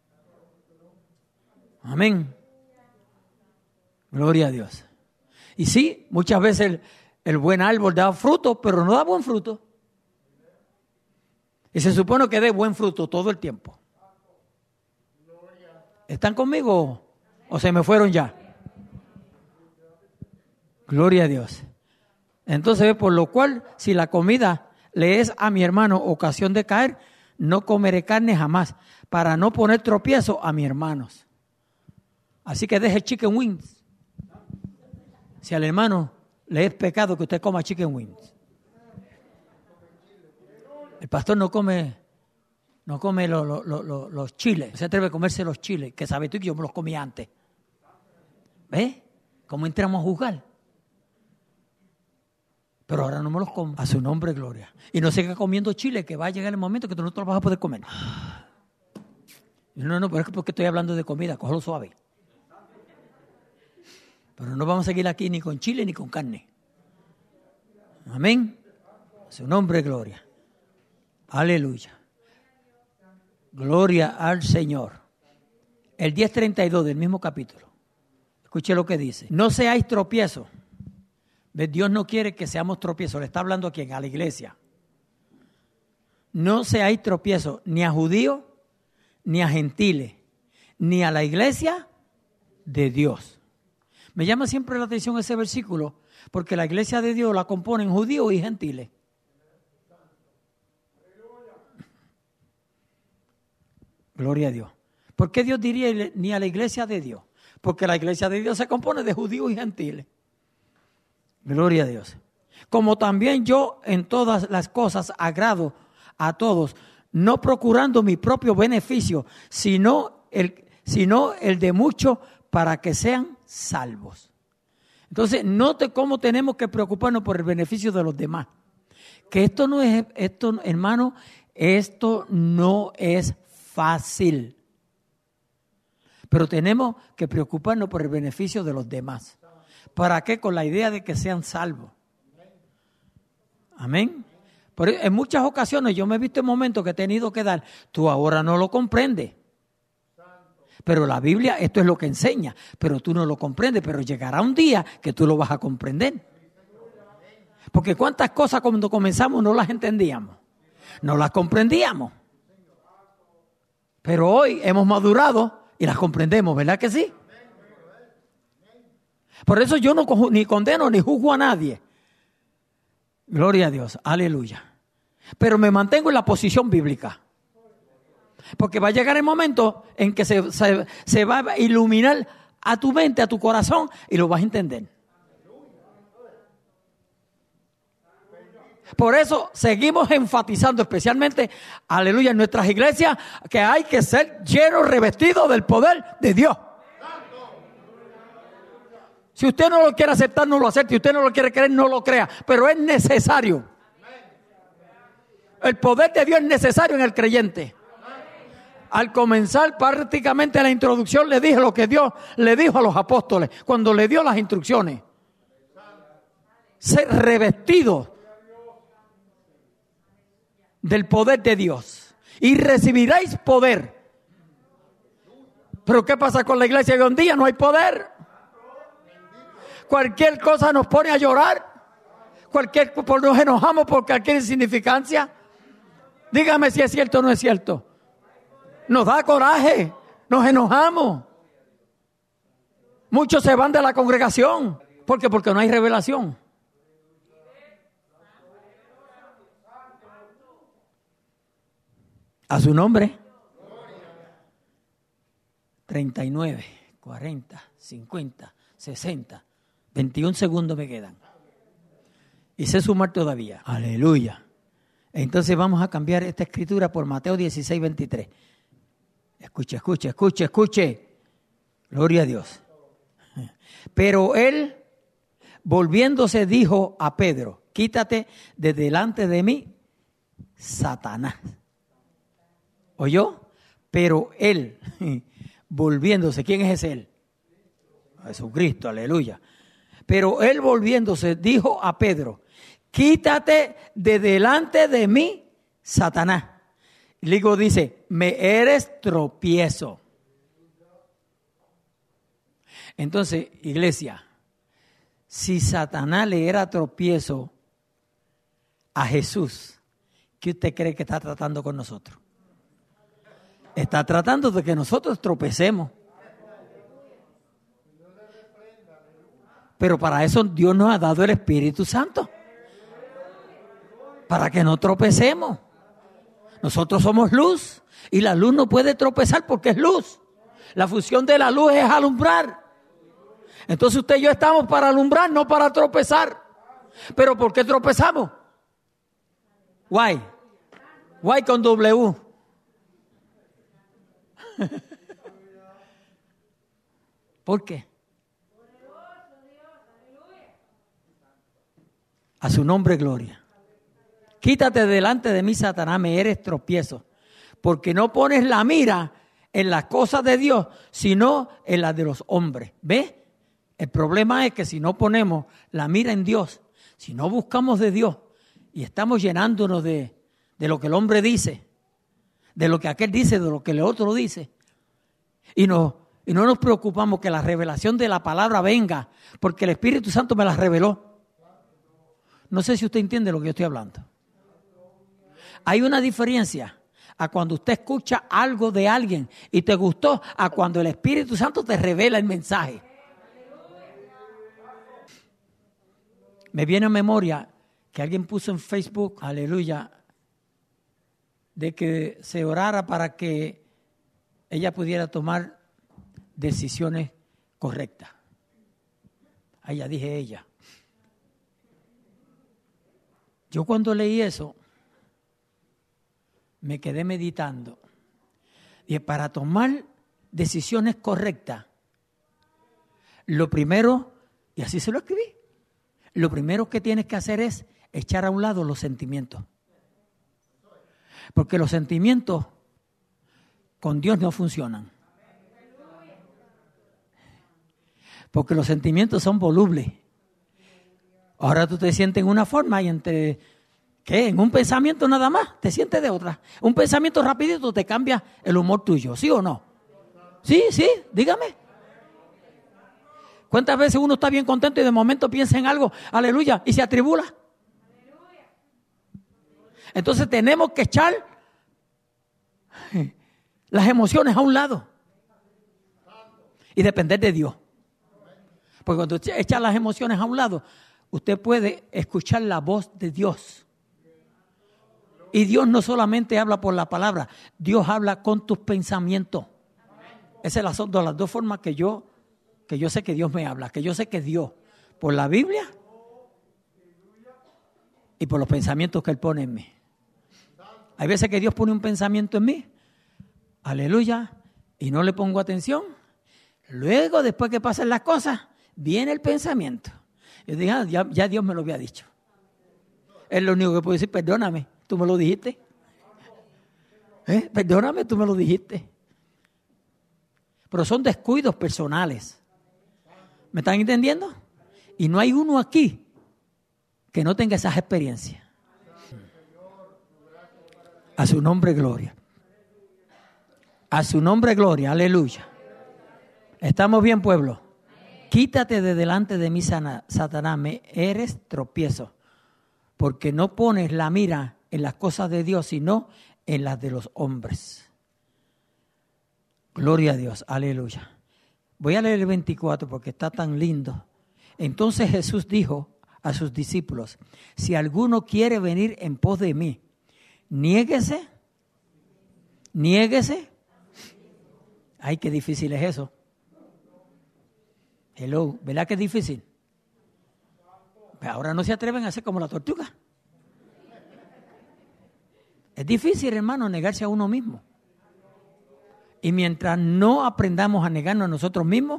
Amén. Gloria a Dios. Y sí, muchas veces el, el buen árbol da fruto, pero no da buen fruto. Y se supone que dé buen fruto todo el tiempo. ¿Están conmigo o se me fueron ya? Gloria a Dios. Entonces, por lo cual, si la comida le es a mi hermano ocasión de caer, no comeré carne jamás, para no poner tropiezo a mis hermanos. Así que deje chicken wings. Si al hermano le es pecado que usted coma chicken wings. El pastor no come, no come lo, lo, lo, lo, los chiles. No se atreve a comerse los chiles, que sabe tú que yo me los comí antes. ¿Ves? ¿Cómo entramos a juzgar? Pero ahora no me los como. A su nombre, gloria. Y no siga comiendo chile, que va a llegar el momento que tú no te los vas a poder comer. No, no, pero es porque estoy hablando de comida, cógelo suave. Pero no vamos a seguir aquí ni con chile ni con carne. Amén. A su nombre, gloria. Aleluya. Gloria al Señor. El diez treinta y dos del mismo capítulo. Escuche lo que dice. No seáis tropiezos. Dios no quiere que seamos tropiezos. Le está hablando a quién, a la iglesia. No seáis tropiezos ni a judíos, ni a gentiles, ni a la iglesia de Dios. Me llama siempre la atención ese versículo, porque la iglesia de Dios la componen judíos y gentiles. Gloria a Dios. ¿Por qué Dios diría ni a la iglesia de Dios? Porque la iglesia de Dios se compone de judíos y gentiles. Gloria a Dios. Como también yo en todas las cosas agrado a todos, no procurando mi propio beneficio, sino el, sino el de muchos para que sean salvos. Entonces, note cómo tenemos que preocuparnos por el beneficio de los demás. Que esto no es, esto, hermano, esto no es fácil. Pero tenemos que preocuparnos por el beneficio de los demás. ¿Para qué? Con la idea de que sean salvos. Amén. Pero en muchas ocasiones yo me he visto en momentos que he tenido que dar. Tú ahora no lo comprendes. Pero la Biblia, esto es lo que enseña. Pero tú no lo comprendes. Pero llegará un día que tú lo vas a comprender. Porque cuántas cosas cuando comenzamos no las entendíamos. No las comprendíamos. Pero hoy hemos madurado y las comprendemos, ¿verdad que sí? Por eso yo no ni condeno ni juzgo a nadie. Gloria a Dios, aleluya. Pero me mantengo en la posición bíblica. Porque va a llegar el momento en que se, se, se va a iluminar a tu mente, a tu corazón y lo vas a entender. Por eso seguimos enfatizando especialmente, aleluya, en nuestras iglesias, que hay que ser llenos, revestidos del poder de Dios. Si usted no lo quiere aceptar, no lo acepte. Si usted no lo quiere creer, no lo crea. Pero es necesario. El poder de Dios es necesario en el creyente. Al comenzar prácticamente la introducción le dije lo que Dios le dijo a los apóstoles cuando le dio las instrucciones. Ser revestidos del poder de Dios y recibiréis poder. Pero ¿qué pasa con la iglesia de hoy en día? No hay poder. Cualquier cosa nos pone a llorar. Cualquier, por, nos enojamos por cualquier insignificancia. Dígame si es cierto o no es cierto. Nos da coraje. Nos enojamos. Muchos se van de la congregación. ¿Por qué? Porque no hay revelación. A su nombre. treinta y nueve, cuarenta, cincuenta, sesenta. veintiún segundos me quedan. Y sé sumar todavía. Aleluya. Entonces vamos a cambiar esta escritura por Mateo dieciséis, veintitrés. Escuche, escuche, escuche, escuche. Gloria a Dios. Pero él, volviéndose, dijo a Pedro: quítate de delante de mí, Satanás. ¿Oyó? Pero él, volviéndose, ¿quién es ese él? Jesucristo, aleluya. Pero él volviéndose dijo a Pedro: quítate de delante de mí, Satanás. Y luego dice: me eres tropiezo. Entonces, iglesia, si Satanás le era tropiezo a Jesús, ¿qué usted cree que está tratando con nosotros? Está tratando de que nosotros tropecemos. Pero para eso Dios nos ha dado el Espíritu Santo. Para que no tropecemos. Nosotros somos luz. Y la luz no puede tropezar porque es luz. La función de la luz es alumbrar. Entonces usted y yo estamos para alumbrar, no para tropezar. ¿Pero por qué tropezamos? Why? Why con W. ¿Por qué? A su nombre, gloria. Quítate delante de mí, Satanás, me eres tropiezo, porque no pones la mira en las cosas de Dios, sino en las de los hombres. ¿Ves? El problema es que si no ponemos la mira en Dios, si no buscamos de Dios y estamos llenándonos de, de lo que el hombre dice, de lo que aquel dice, de lo que el otro dice, y no, y no nos preocupamos que la revelación de la palabra venga, porque el Espíritu Santo me la reveló. No sé si usted entiende lo que yo estoy hablando. Hay una diferencia a cuando usted escucha algo de alguien y te gustó, a cuando el Espíritu Santo te revela el mensaje. Me viene a memoria que alguien puso en Facebook, aleluya, de que se orara para que ella pudiera tomar decisiones correctas. Ahí ya dije ella. Yo cuando leí eso, me quedé meditando. Y para tomar decisiones correctas, lo primero, y así se lo escribí, lo primero que tienes que hacer es echar a un lado los sentimientos. Porque los sentimientos con Dios no funcionan. Porque los sentimientos son volubles. Ahora tú te sientes en una forma y entre, ¿qué? En un pensamiento nada más, te sientes de otra. Un pensamiento rapidito te cambia el humor tuyo, ¿sí o no? Sí, sí, dígame. ¿Cuántas veces uno está bien contento y de momento piensa en algo, aleluya, y se atribula? Entonces tenemos que echar las emociones a un lado y depender de Dios. Porque cuando usted echa las emociones a un lado, usted puede escuchar la voz de Dios. Y Dios no solamente habla por la palabra, Dios habla con tus pensamientos. Esas son las dos formas que yo, que yo sé que Dios me habla, que yo sé que Dios, por la Biblia y por los pensamientos que Él pone en mí. Hay veces que Dios pone un pensamiento en mí, aleluya, y no le pongo atención. Luego, después que pasan las cosas, viene el pensamiento. Yo dije, ah, ya, ya Dios me lo había dicho. Es lo único que puedo decir, perdóname, tú me lo dijiste. ¿Eh? Perdóname, tú me lo dijiste. Pero son descuidos personales. ¿Me están entendiendo? Y no hay uno aquí que no tenga esas experiencias. A su nombre, gloria. A su nombre, gloria, aleluya. ¿Estamos bien, pueblo? Quítate de delante de mí, Satanás, me eres tropiezo, porque no pones la mira en las cosas de Dios, sino en las de los hombres. Gloria a Dios, aleluya. Voy a leer el veinticuatro porque está tan lindo. Entonces Jesús dijo a sus discípulos, si alguno quiere venir en pos de mí, niéguese, niéguese. Ay, qué difícil es eso. Hello, ¿verdad que es difícil? Ahora no se atreven a hacer como la tortuga. Es difícil, hermano, negarse a uno mismo. Y mientras no aprendamos a negarnos a nosotros mismos,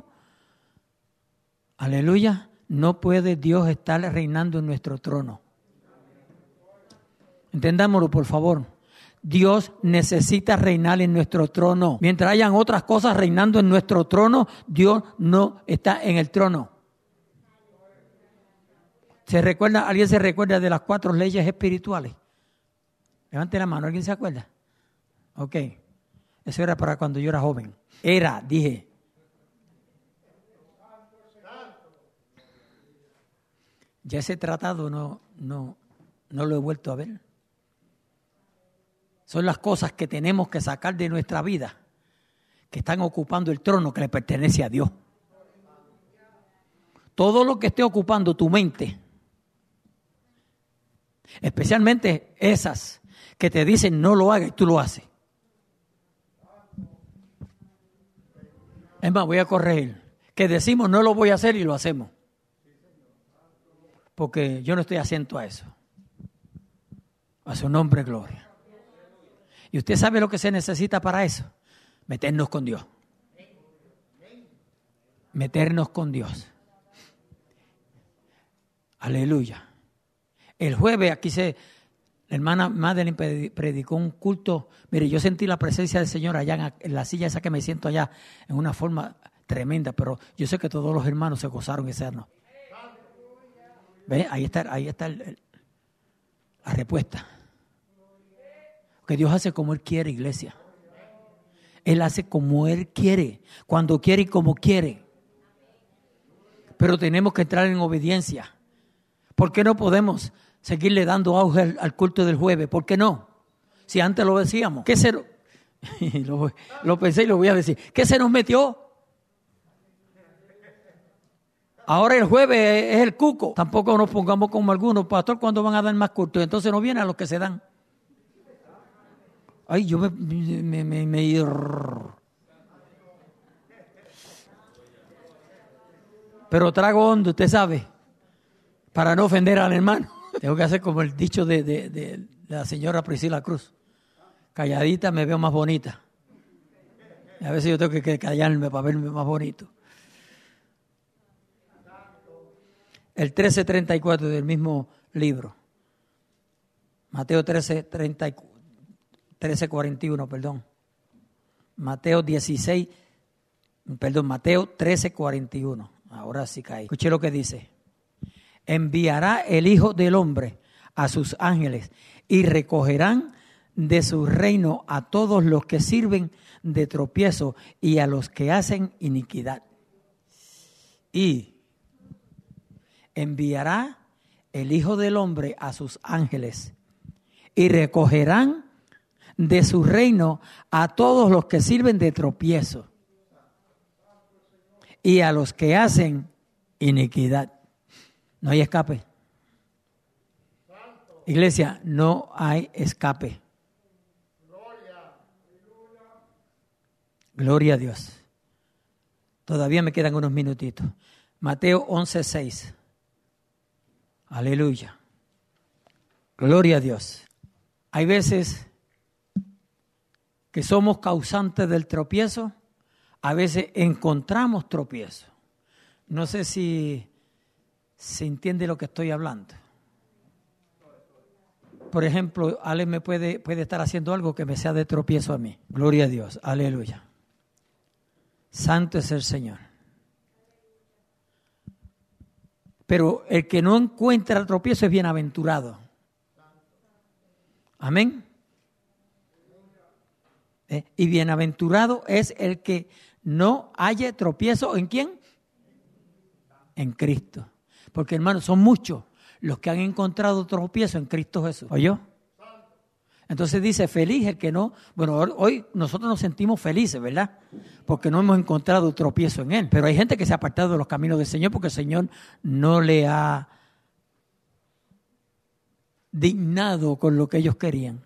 aleluya, no puede Dios estar reinando en nuestro trono. Entendámoslo, por favor. Dios necesita reinar en nuestro trono. Mientras hayan otras cosas reinando en nuestro trono, Dios no está en el trono. ¿Se recuerda? ¿Alguien se recuerda de las cuatro leyes espirituales? Levante la mano, ¿alguien se acuerda? Ok. Eso era para cuando yo era joven. Era, dije. Ya ese tratado no, no, no lo he vuelto a ver. Son las cosas que tenemos que sacar de nuestra vida, que están ocupando el trono que le pertenece a Dios. Todo lo que esté ocupando tu mente, especialmente esas que te dicen no lo hagas y tú lo haces. Es más, voy a corregir. Que decimos no lo voy a hacer y lo hacemos. Porque yo no estoy atento a eso. A su nombre, gloria. Y usted sabe lo que se necesita para eso. Meternos con Dios. Meternos con Dios. Aleluya. El jueves aquí se... La hermana Madeline predicó un culto. Mire, yo sentí la presencia del Señor allá en la silla esa que me siento allá en una forma tremenda, pero yo sé que todos los hermanos se gozaron ese año. ¿Ve? Ahí está, ahí está el, el, la respuesta. Que Dios hace como Él quiere, iglesia. Él hace como Él quiere, cuando quiere y como quiere. Pero tenemos que entrar en obediencia. ¿Por qué no podemos seguirle dando auge al, al culto del jueves? ¿Por qué no? Si antes lo decíamos. ¿Qué se lo, lo, lo pensé y lo voy a decir. ¿Qué se nos metió? Ahora el jueves es el cuco. Tampoco nos pongamos como algunos, pastor, cuando van a dar más cultos. Entonces no vienen a los que se dan. Ay, yo me... me, me, me Pero trago hondo, usted sabe, para no ofender al hermano. Tengo que hacer como el dicho de, de, de la señora Priscila Cruz. Calladita me veo más bonita. Y a veces yo tengo que callarme para verme más bonito. El trece treinta y cuatro del mismo libro. Mateo trece, treinta, trece, cuarenta y uno, perdón. Mateo dieciséis, perdón, Mateo trece, cuarenta y uno. Ahora sí cae. Escuche lo que dice. Enviará el Hijo del Hombre a sus ángeles y recogerán de su reino a todos los que sirven de tropiezo y a los que hacen iniquidad. Y enviará el Hijo del Hombre a sus ángeles y recogerán de su reino a todos los que sirven de tropiezo y a los que hacen iniquidad. No hay escape. Iglesia, no hay escape. Gloria a Dios. Todavía me quedan unos minutitos. Mateo once, seis. Aleluya. Gloria a Dios. Hay veces que somos causantes del tropiezo, a veces encontramos tropiezo. No sé si se entiende lo que estoy hablando. Por ejemplo, Ale me puede, puede estar haciendo algo que me sea de tropiezo a mí. Gloria a Dios. Aleluya. Santo es el Señor. Pero el que no encuentra el tropiezo es bienaventurado. Amén. ¿Eh? Y bienaventurado es el que no haya tropiezo. ¿En quién? En Cristo. Porque, hermanos, son muchos los que han encontrado tropiezo en Cristo Jesús. ¿Oyó? Entonces dice, feliz el que no. Bueno, hoy nosotros nos sentimos felices, ¿verdad? Porque no hemos encontrado tropiezo en Él. Pero hay gente que se ha apartado de los caminos del Señor porque el Señor no le ha dignado con lo que ellos querían.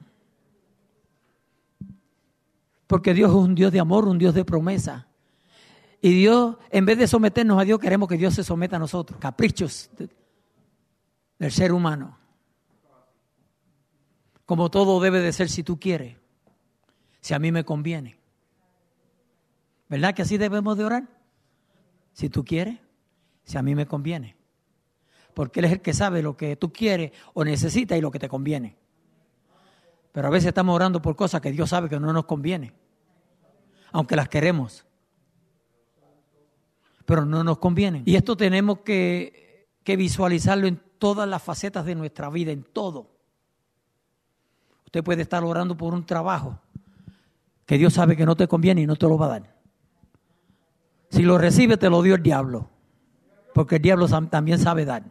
Porque Dios es un Dios de amor, un Dios de promesa. Y Dios, en vez de someternos a Dios, queremos que Dios se someta a nosotros. Caprichos del ser humano. Como todo debe de ser si tú quieres, si a mí me conviene. ¿Verdad que así debemos de orar? Si tú quieres, si a mí me conviene. Porque Él es el que sabe lo que tú quieres o necesitas y lo que te conviene. Pero a veces estamos orando por cosas que Dios sabe que no nos conviene, aunque las queremos. Pero no nos convienen. Y esto tenemos que, que visualizarlo en todas las facetas de nuestra vida, en todo. Usted puede estar orando por un trabajo que Dios sabe que no te conviene y no te lo va a dar. Si lo recibe, te lo dio el diablo, porque el diablo también sabe dar.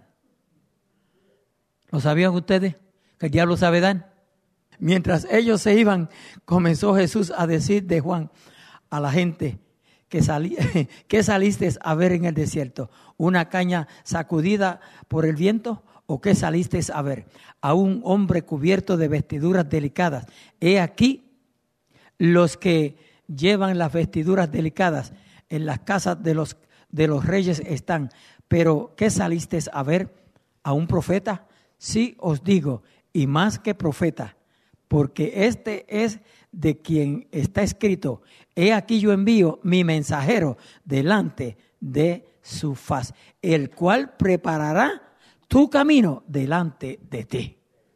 ¿Lo sabían ustedes? Que el diablo sabe dar. Mientras ellos se iban, comenzó Jesús a decir de Juan a la gente, que salí, ¿qué saliste a ver en el desierto? ¿Una caña sacudida por el viento? ¿O qué saliste a ver? A un hombre cubierto de vestiduras delicadas. He aquí los que llevan las vestiduras delicadas en las casas de los, de los reyes están. Pero ¿qué saliste a ver? ¿A un profeta? Sí os digo, y más que profeta, porque este es de quien está escrito, he aquí yo envío mi mensajero delante de su faz, el cual preparará tu camino delante de ti.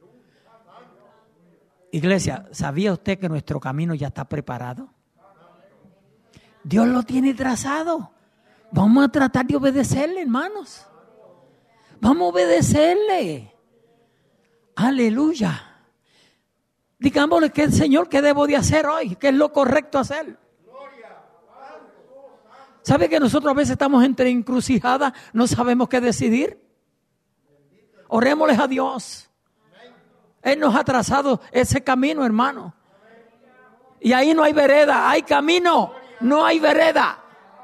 Iglesia, ¿sabía usted que nuestro camino ya está preparado? Dios lo tiene trazado. Vamos a tratar de obedecerle, hermanos. Vamos a obedecerle. Aleluya. Digámosle que el Señor, ¿qué debo de hacer hoy? ¿Qué es lo correcto hacer? ¿Sabe que nosotros a veces estamos entre encrucijadas? No sabemos qué decidir. Orémosles a Dios. Él nos ha trazado ese camino, hermano. Y ahí no hay vereda, hay camino, no hay vereda.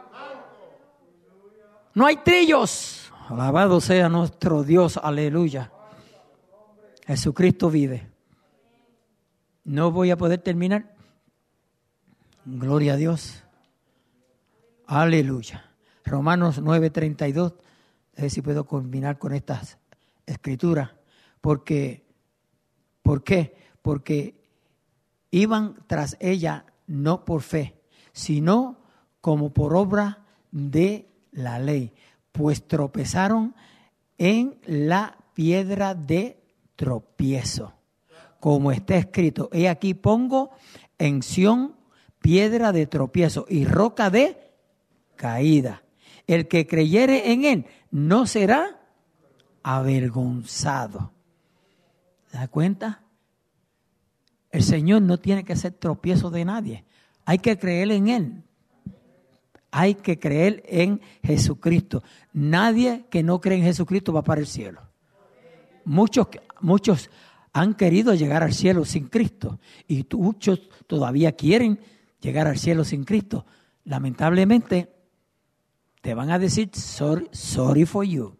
No hay trillos. Alabado sea nuestro Dios, aleluya. Jesucristo vive. No voy a poder terminar. Gloria a Dios. Aleluya. Romanos nueve treinta y dos. A ver si puedo combinar con estas escrituras. Porque, ¿por qué? Porque iban tras ella no por fe, sino como por obra de la ley. Pues tropezaron en la piedra de tropiezo, como está escrito, he aquí pongo en Sión piedra de tropiezo y roca de caída. El que creyere en él no será avergonzado. ¿Se da cuenta? El Señor no tiene que ser tropiezo de nadie. Hay que creer en él. Hay que creer en Jesucristo. Nadie que no cree en Jesucristo va para el cielo. Muchos, muchos han querido llegar al cielo sin Cristo y muchos todavía quieren llegar al cielo sin Cristo. Lamentablemente te van a decir sorry, sorry for you.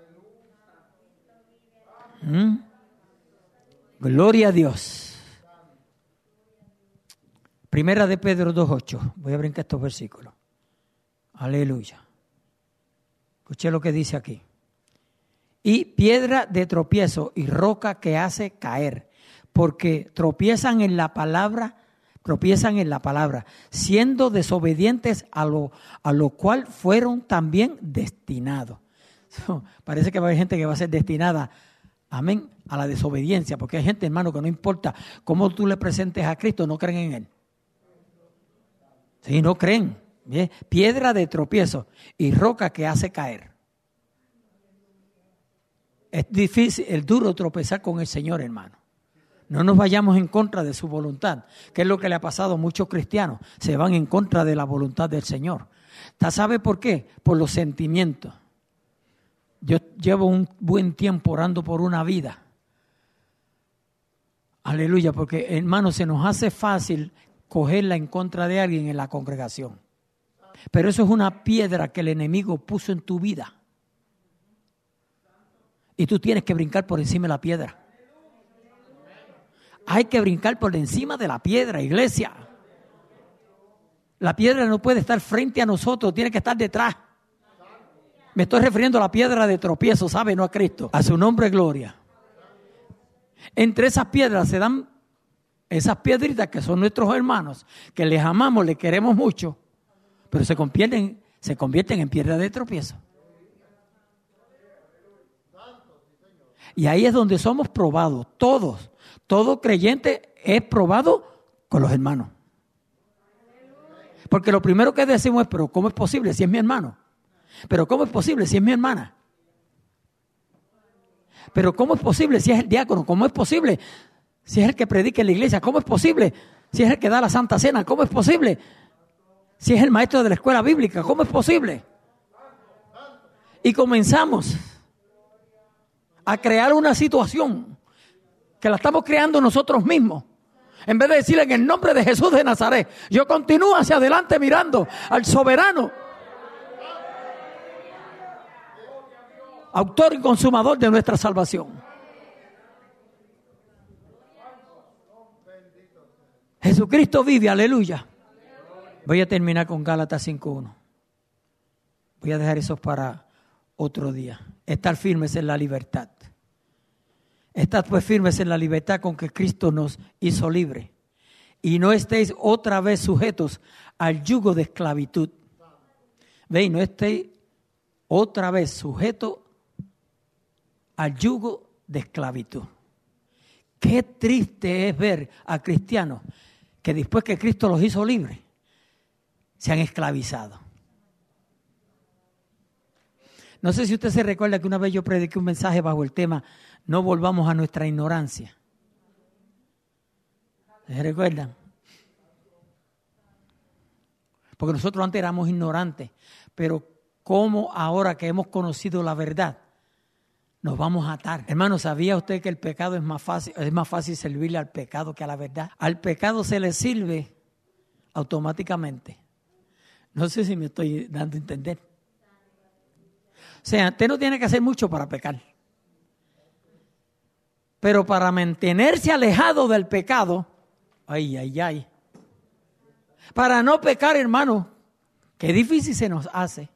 ¿Mm? Gloria a Dios. Primera de Pedro dos ocho. Voy a brincar estos versículos. Aleluya. Escuché lo que dice aquí. Y piedra de tropiezo y roca que hace caer, porque tropiezan en la palabra, tropiezan en la palabra, siendo desobedientes a lo, a lo cual fueron también destinados. So, parece que va a haber gente que va a ser destinada, amén, a la desobediencia, porque hay gente, hermano, que no importa cómo tú le presentes a Cristo, no creen en Él. Sí, no creen. ¿Bien? Piedra de tropiezo y roca que hace caer. Es difícil, es duro tropezar con el Señor, hermano. No nos vayamos en contra de su voluntad, que es lo que le ha pasado a muchos cristianos. Se van en contra de la voluntad del Señor. ¿Sabe por qué? Por los sentimientos. Yo llevo un buen tiempo orando por una vida. Aleluya, porque hermano, se nos hace fácil cogerla en contra de alguien en la congregación. Pero eso es una piedra que el enemigo puso en tu vida. Y tú tienes que brincar por encima de la piedra. Hay que brincar por encima de la piedra, iglesia. La piedra no puede estar frente a nosotros, tiene que estar detrás. Me estoy refiriendo a la piedra de tropiezo, ¿sabe? No a Cristo. A su nombre, gloria. Entre esas piedras se dan esas piedritas que son nuestros hermanos, que les amamos, les queremos mucho, pero se convierten, se convierten en piedra de tropiezo. Y ahí es donde somos probados, todos. Todo creyente es probado con los hermanos. Porque lo primero que decimos es, pero ¿cómo es posible si es mi hermano? Pero ¿cómo es posible si es mi hermana? Pero ¿cómo es posible si es el diácono? ¿Cómo es posible si es el que predica en la iglesia? ¿Cómo es posible si es el que da la Santa Cena? ¿Cómo es posible si es el maestro de la escuela bíblica? ¿Cómo es posible? Y comenzamos a crear una situación que la estamos creando nosotros mismos. En vez de decirle en el nombre de Jesús de Nazaret, yo continúo hacia adelante mirando al soberano, autor y consumador de nuestra salvación. Jesucristo vive, aleluya. Voy a terminar con Gálatas cinco uno. Voy a dejar eso para otro día. Estar firmes en la libertad. Estad pues firmes en la libertad con que Cristo nos hizo libre. Y no estéis otra vez sujetos al yugo de esclavitud. Veis, no estéis otra vez sujetos al yugo de esclavitud. Qué triste es ver a cristianos que después que Cristo los hizo libres, se han esclavizado. No sé si usted se recuerda que una vez yo prediqué un mensaje bajo el tema no volvamos a nuestra ignorancia. ¿Se recuerdan? Porque nosotros antes éramos ignorantes, pero ¿cómo ahora que hemos conocido la verdad nos vamos a atar? Hermano, ¿sabía usted que el pecado es más fácil, es más fácil servirle al pecado que a la verdad? Al pecado se le sirve automáticamente. No sé si me estoy dando a entender. O sea, usted no tiene que hacer mucho para pecar. Pero para mantenerse alejado del pecado, ay, ay, ay. Para no pecar, hermano, qué difícil se nos hace.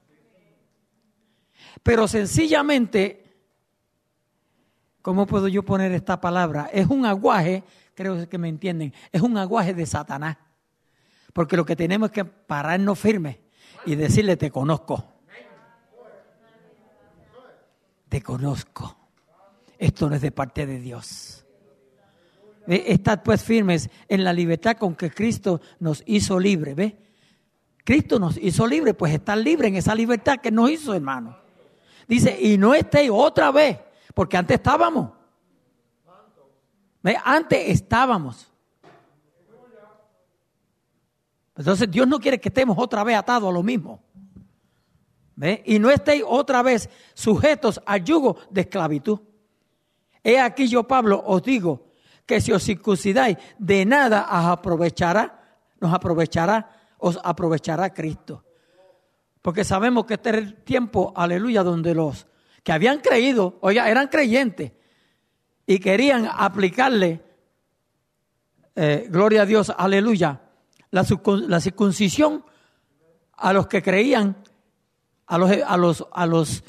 Pero sencillamente, ¿cómo puedo yo poner esta palabra? Es un aguaje, creo que me entienden, es un aguaje de Satanás. Porque lo que tenemos es que pararnos firmes y decirle, te conozco. Te conozco. Esto no es de parte de Dios. Estad pues firmes en la libertad con que Cristo nos hizo libre. ¿Ve? Cristo nos hizo libre, pues estar libre en esa libertad que nos hizo, hermano. Dice, y no estéis otra vez, porque antes estábamos. ¿Ve? Antes estábamos. Entonces Dios no quiere que estemos otra vez atados a lo mismo. ¿Ve? Y no estéis otra vez sujetos al yugo de esclavitud. He aquí yo, Pablo, os digo que si os circuncidáis, de nada os aprovechará, nos aprovechará, os aprovechará Cristo. Porque sabemos que este es el tiempo, aleluya, donde los que habían creído, oiga, eran creyentes y querían aplicarle, eh, gloria a Dios, aleluya, la, la circuncisión a los que creían, a los, a los, a los,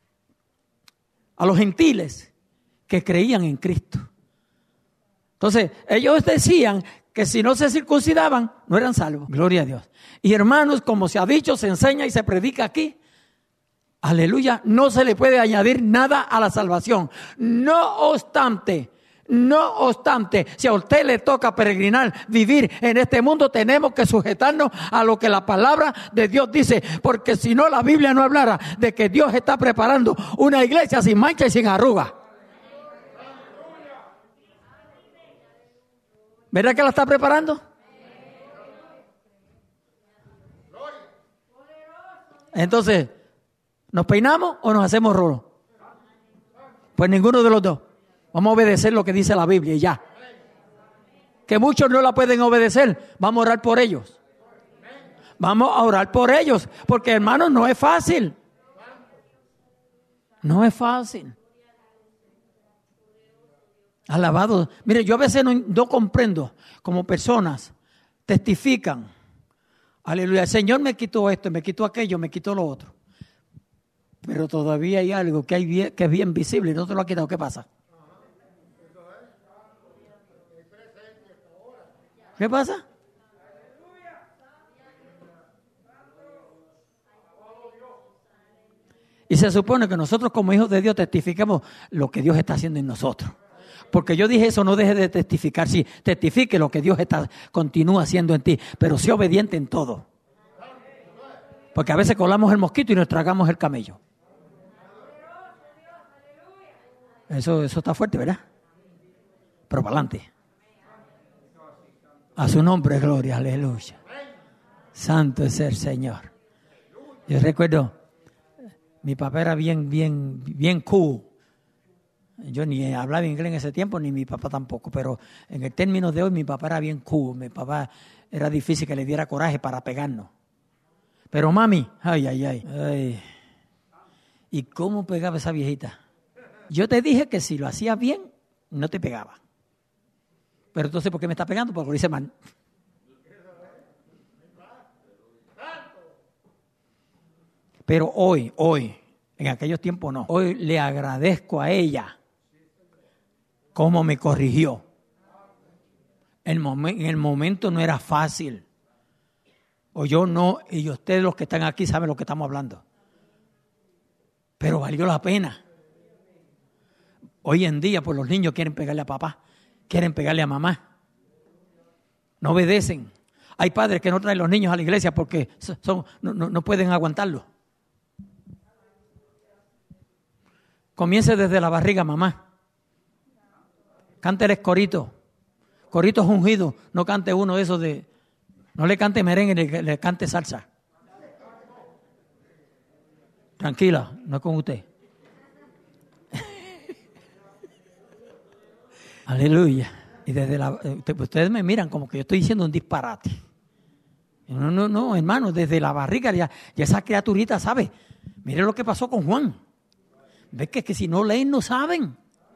a los gentiles que creían en Cristo. Entonces, ellos decían que si no se circuncidaban, no eran salvos. Gloria a Dios. Y hermanos, como se ha dicho, se enseña y se predica aquí, aleluya, no se le puede añadir nada a la salvación. No obstante, no obstante, si a usted le toca peregrinar, vivir en este mundo, tenemos que sujetarnos a lo que la palabra de Dios dice. Porque si no, la Biblia no hablara de que Dios está preparando una iglesia sin mancha y sin arruga. ¿Verdad que la está preparando? Entonces, ¿nos peinamos o nos hacemos rolo? Pues ninguno de los dos. Vamos a obedecer lo que dice la Biblia y ya. Que muchos no la pueden obedecer. Vamos a orar por ellos. Vamos a orar por ellos. Porque, hermanos, no es fácil. No es fácil. Alabado. Mire, yo a veces no, no comprendo como personas testifican. Aleluya. El Señor me quitó esto, me quitó aquello, me quitó lo otro. Pero todavía hay algo que, hay bien, que es bien visible y no te lo ha quitado. ¿Qué pasa? ¿Qué pasa? Y se supone que nosotros como hijos de Dios testificamos lo que Dios está haciendo en nosotros. Porque yo dije eso, no deje de testificar. Sí, testifique lo que Dios está, continúa haciendo en ti, pero sea obediente en todo. Porque a veces colamos el mosquito y nos tragamos el camello. Eso, eso está fuerte, ¿verdad? Pero para adelante. A su nombre, gloria, aleluya. Santo es el Señor. Yo recuerdo, mi papá era bien, bien, bien cool. Yo ni hablaba inglés en ese tiempo, ni mi papá tampoco, pero en el término de hoy mi papá era bien cool. Mi papá era difícil que le diera coraje para pegarnos. Pero mami, ay, ay, ay, ay. ¿Y cómo pegaba esa viejita? Yo te dije que si lo hacía bien, no te pegaba. Pero entonces, ¿por qué me está pegando? Porque lo hice mal. Pero hoy, hoy, en aquellos tiempos no. Hoy le agradezco a ella cómo me corrigió. El momen, en el momento no era fácil. O yo no, y ustedes los que están aquí saben lo que estamos hablando. Pero valió la pena. Hoy en día, pues los niños quieren pegarle a papá, quieren pegarle a mamá. No obedecen. Hay padres que no traen los niños a la iglesia porque son, no, no, no pueden aguantarlo. Comience desde la barriga, mamá. Cánteles corito. Coritos ungidos. No cante uno de esos de... No le cante merengue, le, le cante salsa. Tranquila, no es con usted. Aleluya. Y desde la... Ustedes me miran como que yo estoy diciendo un disparate. No, no, no, hermano. Desde la barriga ya, ya esa criaturita sabe. Mire lo que pasó con Juan. ¿Ves que, que si no leen no saben?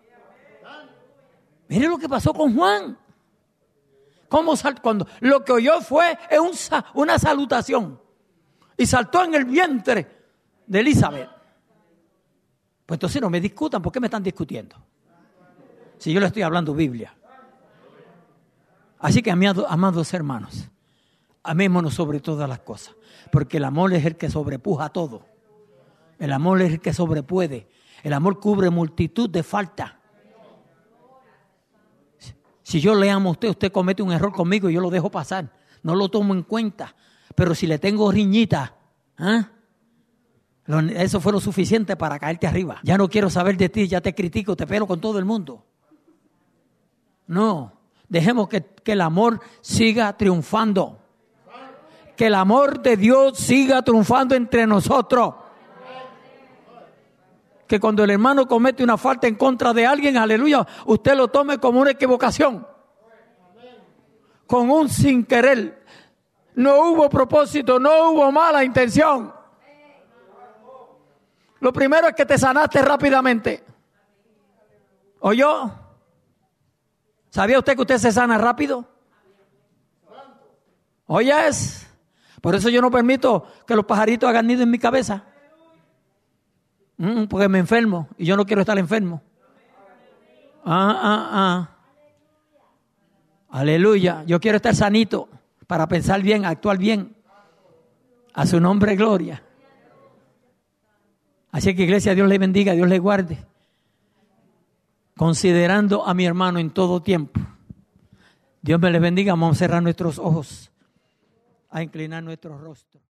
Mire lo que pasó con Juan. ¿Cómo sal, cuando lo que oyó fue un, una salutación y saltó en el vientre de Elizabeth? Pues entonces no me discutan. ¿Por qué me están discutiendo? Si yo le estoy hablando Biblia. Así que, amados, amados hermanos, amémonos sobre todas las cosas, porque el amor es el que sobrepuja todo. El amor es el que sobrepuede. El amor cubre multitud de faltas. Si yo le amo a usted, usted comete un error conmigo y yo lo dejo pasar. No lo tomo en cuenta. Pero si le tengo riñita, ¿eh? Eso fue lo suficiente para caerte arriba. Ya no quiero saber de ti, ya te critico, te pelo con todo el mundo. No, dejemos que, que el amor siga triunfando. Que el amor de Dios siga triunfando entre nosotros. Que cuando el hermano comete una falta en contra de alguien, aleluya, usted lo tome como una equivocación. Con un sin querer. No hubo propósito, no hubo mala intención. Lo primero es que te sanaste rápidamente. ¿Oyó? ¿Sabía usted que usted se sana rápido? ¿Oyes? Por eso yo no permito que los pajaritos hagan nido en mi cabeza. Mm, porque me enfermo y yo no quiero estar enfermo. Ah, ah, ah. Aleluya. Yo quiero estar sanito para pensar bien, actuar bien. A su nombre, gloria. Así que, iglesia, Dios le bendiga, Dios le guarde. Considerando a mi hermano en todo tiempo. Dios me les bendiga. Vamos a cerrar nuestros ojos, a inclinar nuestro rostro.